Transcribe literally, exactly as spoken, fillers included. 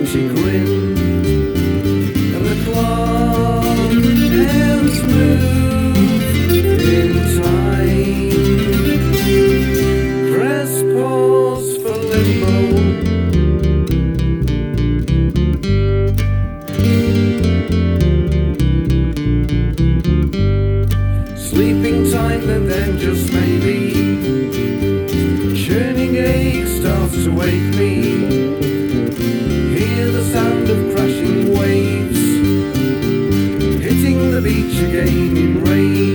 romantic grin, and the clock hands move in time. Press pause for limbo. Sleeping time and then just maybe churning ache starts to wake me. Hear the sound of crashing waves hitting the beach again in rain.